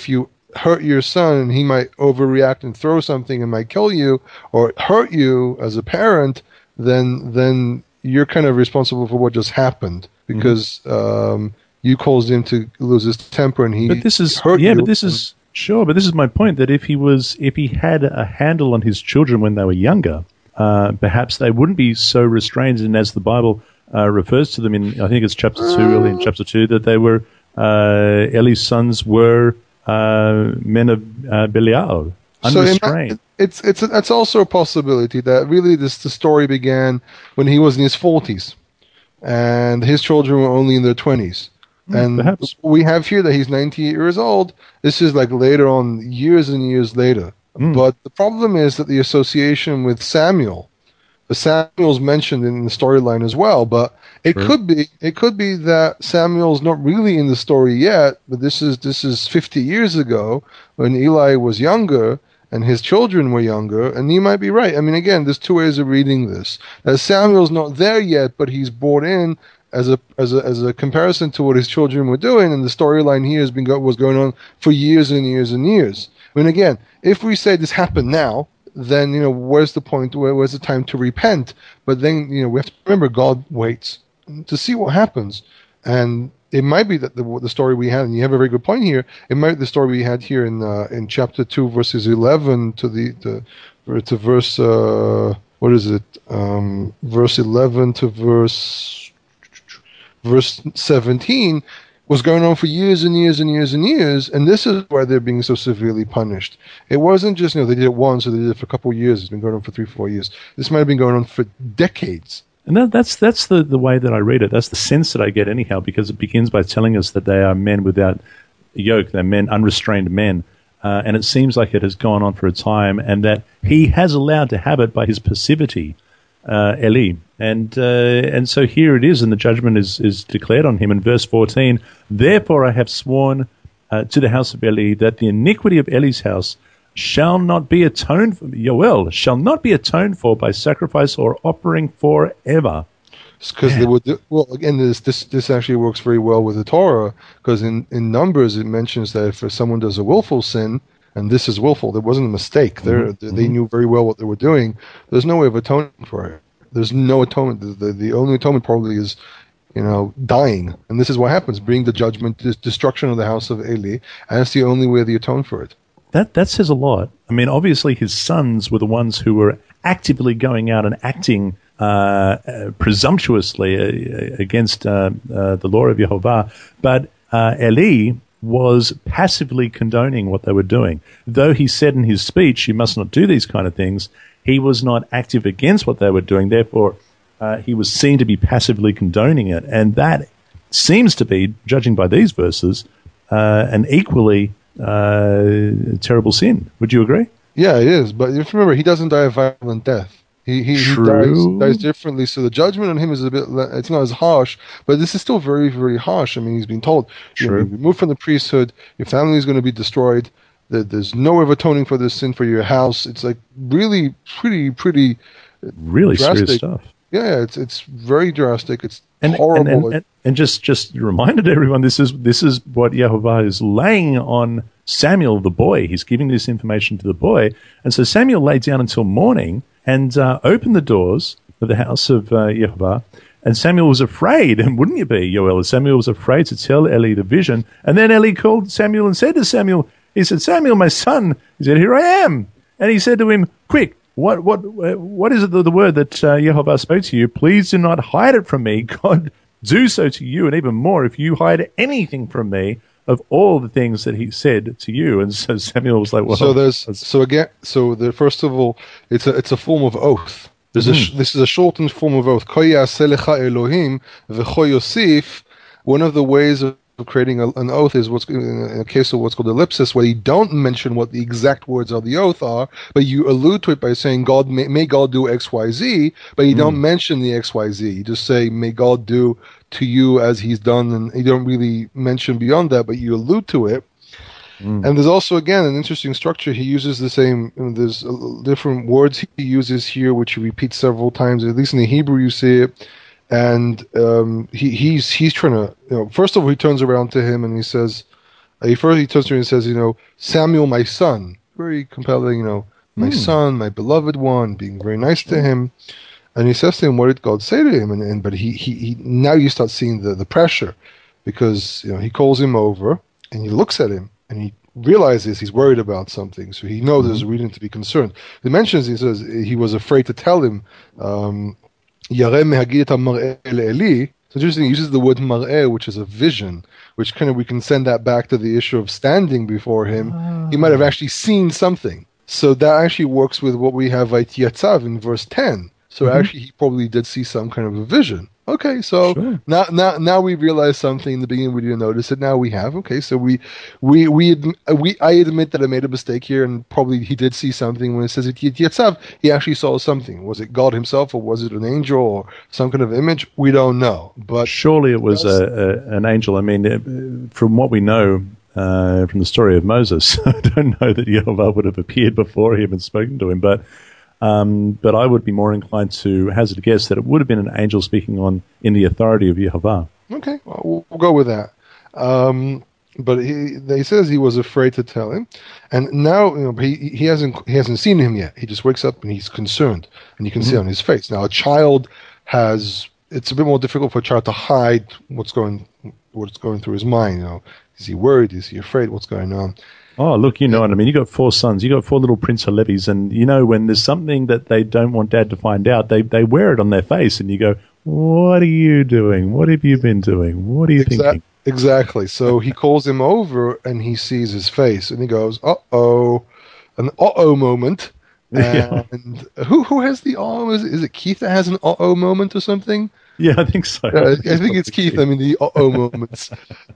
hurt your son and he might overreact and throw something and might kill you or hurt you as a parent, then you're kind of responsible for what just happened because you caused him to lose his temper and he hurt you. But this is sure. But this is my point, that if he had a handle on his children when they were younger, perhaps they wouldn't be so restrained. And as the Bible refers to them in, I think it's chapter 2, early in chapter 2, that they were Eli's sons were men of Belial, unrestrained. So that's also a possibility that really the story began when he was in his 40s, and his children were only in their 20s. And perhaps. We have here that he's 98 years old. This is like later on, years and years later. But the problem is that the association with Samuel's mentioned in the storyline as well, but it could be that Samuel's not really in the story yet, but this is 50 years ago when Eli was younger and his children were younger, and you might be right. I mean, again, there's two ways of reading this. Samuel's not there yet, but he's brought in as a comparison to what his children were doing, and the storyline here was going on for years and years and years. I mean, again, if we say this happened now, then, where's the point? Where's the time to repent? But then, we have to remember God waits to see what happens. And it might be that the story we had, and you have a very good point here, it might be the story we had here in chapter 2, verses 11 to verse, what is it? Verse 11 to verse 17 was going on for years and years and years and years, and this is why they're being so severely punished. It wasn't just, they did it once, or they did it for a couple of years. It's been going on for 3-4 years. This might have been going on for decades. And that's the way that I read it. That's the sense that I get anyhow, because it begins by telling us that they are men without yoke. They're men, unrestrained men. And it seems like it has gone on for a time, and that he has allowed to have it by his passivity, Eli. And so here it is, and the judgment is declared on him in verse 14. Therefore I have sworn to the house of Eli that the iniquity of Eli's house shall not be atoned for, Yoel, shall not be atoned for by sacrifice or offering forever. Because they would. Well, again, this actually works very well with the Torah, because in Numbers it mentions that if someone does a willful sin, and this is willful, there wasn't a mistake. They knew very well what they were doing. There's no way of atoning for it. There's no atonement. The only atonement probably is, dying. And this is what happens: bring the judgment, destruction of the house of Eli, and that's the only way they atone for it. That says a lot. I mean, obviously his sons were the ones who were actively going out and acting presumptuously against the law of Yehovah, but Eli was passively condoning what they were doing. Though he said in his speech, you must not do these kind of things, he was not active against what they were doing. Therefore, he was seen to be passively condoning it. And that seems to be, judging by these verses, an equally terrible sin. Would you agree? Yeah, it is. But if you remember, he doesn't die a violent death. He dies differently. So the judgment on him is a bit, it's not as harsh, but this is still very, very harsh. I mean, he's been told, you're removed from the priesthood, your family is going to be destroyed, there's no way of atoning for this sin for your house. It's like really pretty really drastic. Serious stuff. Yeah, it's very drastic. It's horrible. And just reminded everyone, this is what Yehovah is laying on Samuel, the boy. He's giving this information to the boy. And so Samuel lay down until morning and opened the doors of the house of Yehovah. And Samuel was afraid, and wouldn't you be, Yoel? Samuel was afraid to tell Eli the vision. And then Eli called Samuel and said to Samuel, he said, Samuel, my son. He said, here I am. And he said to him, quick, what is it, the word that Yehovah spoke to you? Please do not hide it from me. God, do so to you, and even more if you hide anything from me of all the things that he said to you. And so Samuel was like, well. So first of all, it's a form of oath. This is a shortened form of oath. Elohim v'cho. One of the ways of creating an oath is in a case of what's called ellipsis, where you don't mention what the exact words of the oath are, but you allude to it by saying God may God do X, Y, Z, but you don't mention the X, Y, Z. You just say may God do to you as He's done, and you don't really mention beyond that, but you allude to it. And there's also, again, an interesting structure. He uses the same, there's different words he uses here, which he repeats several times. At least in the Hebrew you see it. And he's trying to, first of all, he turns around to him and he says, First he turns to him and says, Samuel, my son. Very compelling, my son, my beloved one, being very nice to him. And he says to him, what did God say to him? But he now you start seeing the pressure, because he calls him over and he looks at him and he realizes he's worried about something. So he knows there's a reason to be concerned. He mentions, he says he was afraid to tell him, Yareh mehagid et hamar'eh le'eli. So interesting, he uses the word mar'eh, which is a vision, which we can send that back to the issue of standing before him. He might have actually seen something. So that actually works with what we have Vayitiyatzav in verse 10. So actually he probably did see some kind of a vision. Okay, so now we realize something. In the beginning we didn't notice it. Now we have. Okay, so I admit that I made a mistake here, and probably he did see something. When it says Yetzav, he actually saw something. Was it God himself, or was it an angel, or some kind of image? We don't know. But surely it was an angel. I mean, from what we know from the story of Moses, I don't know that Yehovah would have appeared before him and spoken to him, but I would be more inclined to hazard a guess that it would have been an angel speaking in the authority of Yehovah. Okay, well, we'll go with that. But he says he was afraid to tell him, and now he hasn't seen him yet. He just wakes up and he's concerned, and you can see on his face. Now a child it's a bit more difficult for a child to hide what's going through his mind. Is he worried? Is he afraid? What's going on? Oh, look, what I mean. You got 4 sons. You got 4 little Prince Halevis, and when there's something that they don't want Dad to find out, they wear it on their face, and you go, "What are you doing? What have you been doing? What are you thinking?" Exactly. So he calls him over, and he sees his face, and he goes, "Uh-oh," an "uh-oh" moment. And who has the "uh-oh"? Is it Keith that has an "uh-oh" moment or something? Yeah, I think so. I think it's Keith. I mean, the "uh-oh" moments.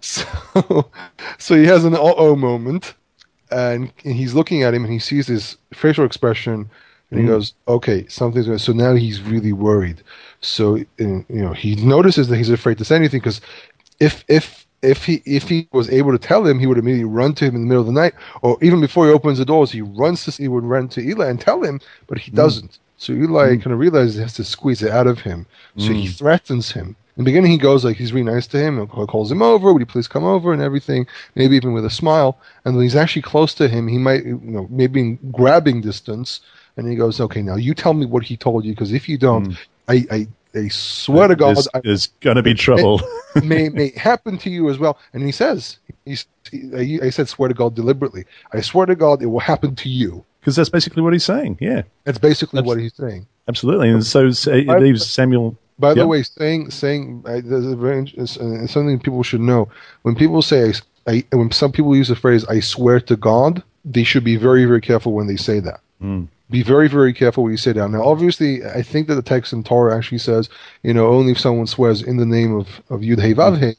So he has an "uh-oh" moment. And he's looking at him, and he sees his facial expression, and he goes, "Okay, something's going." So now he's really worried. So he notices that he's afraid to say anything, because if he was able to tell him, he would immediately run to him in the middle of the night, or even before he opens the doors, he would run to Eli and tell him, but he doesn't. So Eli kind of realizes he has to squeeze it out of him. So he threatens him. In the beginning, he goes he's really nice to him, and calls him over, would you please come over, and everything, maybe even with a smile. And when he's actually close to him, he might, maybe in grabbing distance, and he goes, "Okay, now you tell me what he told you, because if you don't, I swear to God, there's going to be trouble. It may happen to you as well." And he says, I said swear to God deliberately. I swear to God it will happen to you. Because that's basically what he's saying, yeah. That's basically what he's saying. Absolutely, and so it leaves Samuel... By the way, saying there's something people should know. When people say, when some people use the phrase "I swear to God," they should be very, very careful when they say that. Be very, very careful when you say that. Now, obviously, I think that the text in Torah actually says, only if someone swears in the name of Yud Hey Vav Hey,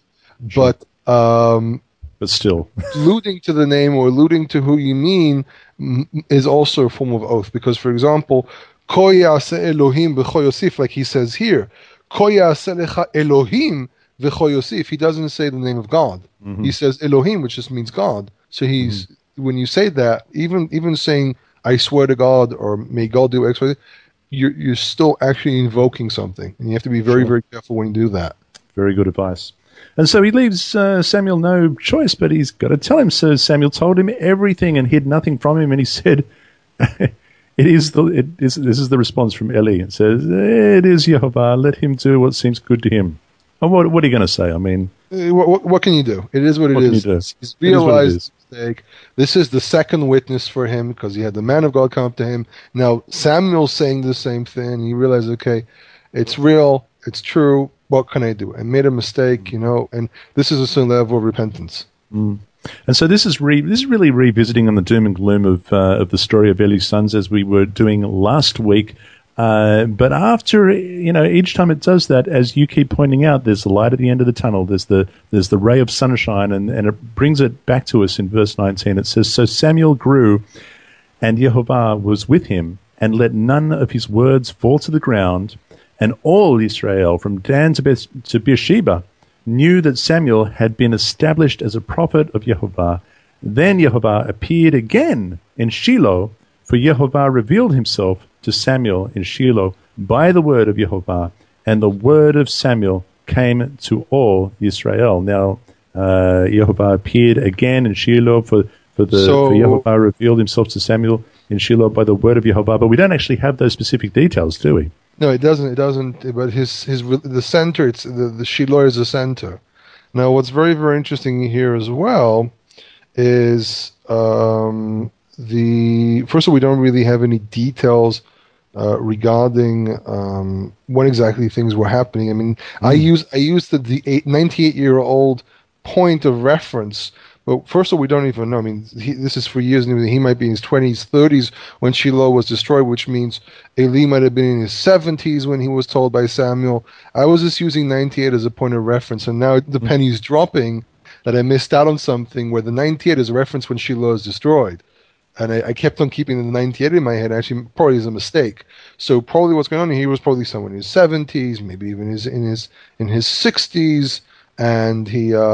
but still, alluding to the name or alluding to who you mean is also a form of oath. Because, for example, Ko ya'aseh Elohim v'cho yosif, like he says here, Ko ya'aseh lecha Elohim v'cho yosif. He doesn't say the name of God. He says Elohim, which just means God. So when you say that, even saying I swear to God or may God do X, Y, Z, you're still actually invoking something, and you have to be very, very careful when you do that. Very good advice. And so he leaves Samuel no choice, but he's got to tell him. So Samuel told him everything and hid nothing from him, and he said, this is the response from Eli. It says, "It is Yehovah, let him do what seems good to him." And what are you going to say? I mean... What can you do? It is what it is. He's realized his mistake. This is the second witness for him, because he had the man of God come up to him. Now Samuel's saying the same thing. He realized, okay, it's real, it's true. What can I do? I made a mistake, and this is a certain level of repentance. And so this is really revisiting on the doom and gloom of the story of Eli's sons, as we were doing last week. But after, each time it does that, as you keep pointing out, there's the light at the end of the tunnel. There's the ray of sunshine, and it brings it back to us in verse 19. It says, "So Samuel grew, and Yehovah was with him, and let none of his words fall to the ground. And all Israel, from Dan to Beersheba, knew that Samuel had been established as a prophet of Yehovah. Then Yehovah appeared again in Shiloh, for Yehovah revealed himself to Samuel in Shiloh by the word of Yehovah, and the word of Samuel came to all Israel." Now, Yehovah appeared again in Shiloh for Yehovah revealed himself to Samuel in Shiloh by the word of Yehovah. But we don't actually have those specific details, do we? No, it doesn't. It doesn't. But the center. It's the Shiloh is the center. Now, what's very, very interesting here as well is first of all, we don't really have any details regarding when exactly things were happening. I mean, I used the 98-year-old point of reference. But first of all, we don't even know. I mean, this is for years. He might be in his 20s, 30s when Shiloh was destroyed, which means Eli might have been in his 70s when he was told by Samuel. I was just using 98 as a point of reference, and now the penny's dropping that I missed out on something where the 98 is a reference when Shiloh is destroyed. And I kept on keeping the 98 in my head. Actually, probably is a mistake. So probably what's going on here, he was probably someone in his 70s, maybe even in his 60s, and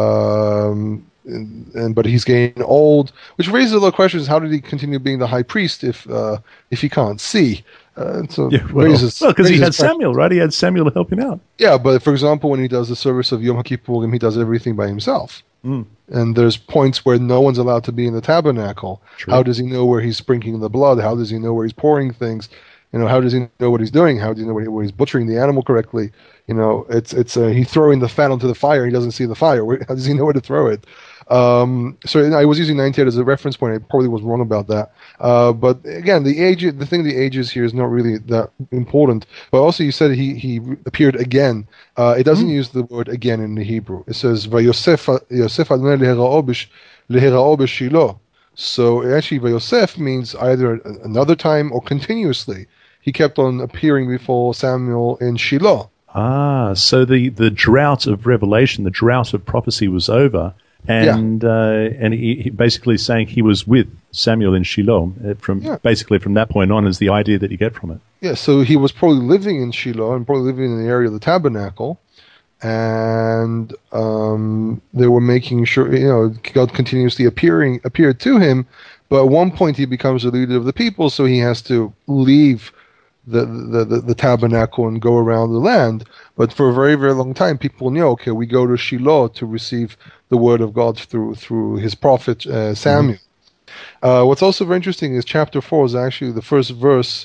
but he's getting old, which raises a lot of questions. How did he continue being the high priest if he can't see? Because he had Samuel, right? He had Samuel to help him out. Yeah, but for example, when he does the service of Yom Kippurim, he does everything by himself. And there's points where no one's allowed to be in the tabernacle. True. How does he know where he's sprinkling the blood? How does he know where he's pouring things? How does he know what he's doing? How does he know where he's butchering the animal correctly? It's he's throwing the fat onto the fire. He doesn't see the fire. How does he know where to throw it? So I was using 98 as a reference point. I probably was wrong about that. But again, the ages here is not really that important. But also, you said he appeared again. It doesn't use the word again in the Hebrew. It says Vayosef Adonai leherao b'Shilo. So actually, Vayosef means either another time or continuously. He kept on appearing before Samuel in Shiloh. So the drought of revelation, the drought of prophecy was over. And he basically saying he was with Samuel in Shiloh basically from that point on is the idea that you get from it. Yeah, so he was probably living in Shiloh and probably living in the area of the tabernacle, and they were making sure God continuously appeared to him, but at one point he becomes the leader of the people, so he has to leave the tabernacle and go around the land. But for a very, very long time, people knew, okay, we go to Shiloh to receive the word of God through his prophet Samuel. What's also very interesting is chapter 4 is actually the first verse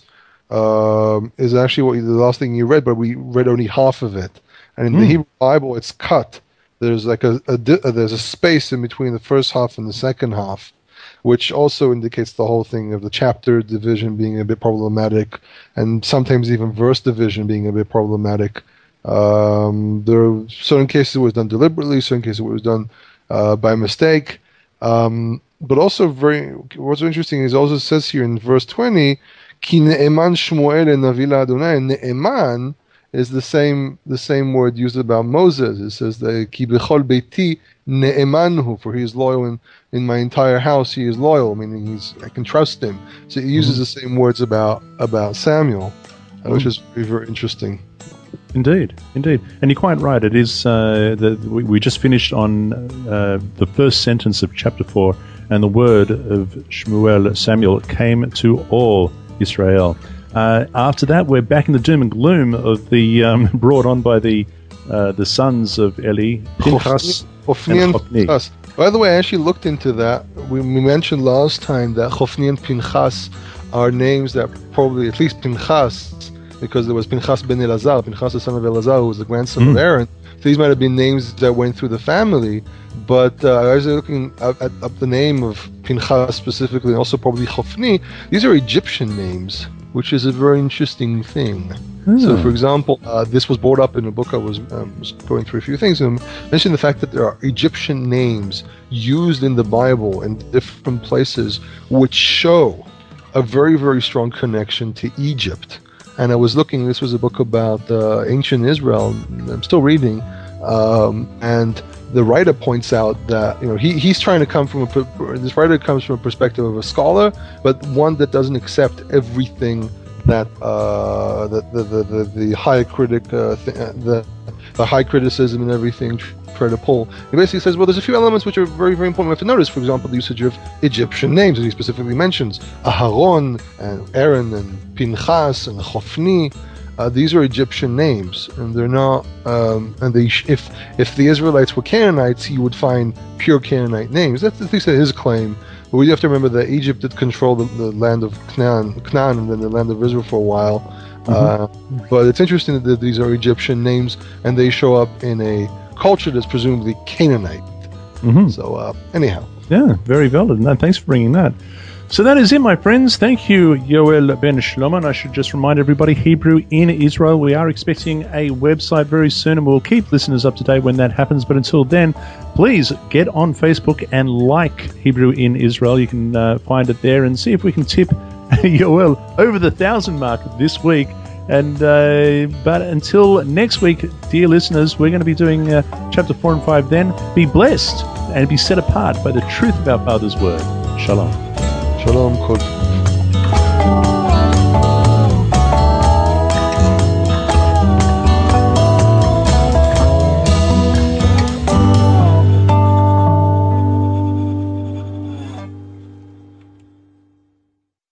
is actually the last thing you read, but we read only half of it. And in the Hebrew Bible, it's cut. There's like there's a space in between the first half and the second half, which also indicates the whole thing of the chapter division being a bit problematic, and sometimes even verse division being a bit problematic. There are certain cases it was done deliberately, certain cases it was done by mistake. But also what's interesting is also says here in verse 20, Ki ne'eman Shmuel Navi Adonai. Ne'eman is the same word used about Moses. It says that Ki b'chol beiti ne'emanhu, for he is loyal in my entire house. He is loyal, meaning I can trust him. So he uses the same words about Samuel, which is very, very interesting. Indeed. And you're quite right. It is we just finished on the first sentence of chapter 4, and the word of Samuel came to all Israel. After that, we're back in the doom and gloom of the brought on by the sons of Eli, Pinchas and Hophni. By the way, I actually looked into that. We mentioned last time that Hophni and Pinchas are names that probably, at least Pinchas, because there was Pinchas ben Elazar, Pinchas the son of Elazar, who was the grandson of Aaron. So these might have been names that went through the family. But I was looking at the name of Pinchas specifically, and also probably Hophni. These are Egyptian names, which is a very interesting thing. So, for example, this was brought up in a book I was going through a few things, and mentioned the fact that there are Egyptian names used in the Bible in different places, which show a very, very strong connection to Egypt. And I was looking, this was a book about ancient Israel, I'm still reading, and the writer points out that he's trying to come from this writer comes from a perspective of a scholar, but one that doesn't accept everything that the high critic, the high criticism and everything try to pull. He basically says, well, there's a few elements which are very, very important we have to notice. For example, the usage of Egyptian names, and he specifically mentions Aharon and Aaron and Pinchas and Hophni. these are Egyptian names, and they're not. And if the Israelites were Canaanites, you would find pure Canaanite names. That's at least his claim. But we have to remember that Egypt did control the land of Canaan, and then the land of Israel for a while. But it's interesting that these are Egyptian names, and they show up in a culture that's presumably Canaanite. So anyhow. Yeah, very valid. No, thanks for bringing that. So that is it, my friends. Thank you, Yoel Ben Shlomo. And I should just remind everybody, Hebrew in Israel, we are expecting a website very soon, and we'll keep listeners up to date when that happens. But until then, please get on Facebook and like Hebrew in Israel. You can find it there and see if we can tip Yoel over the 1,000 mark this week. And but until next week, dear listeners, we're going to be doing chapter 4 and 5 then. Be blessed and be set apart by the truth of our Father's word. Shalom. Shalom.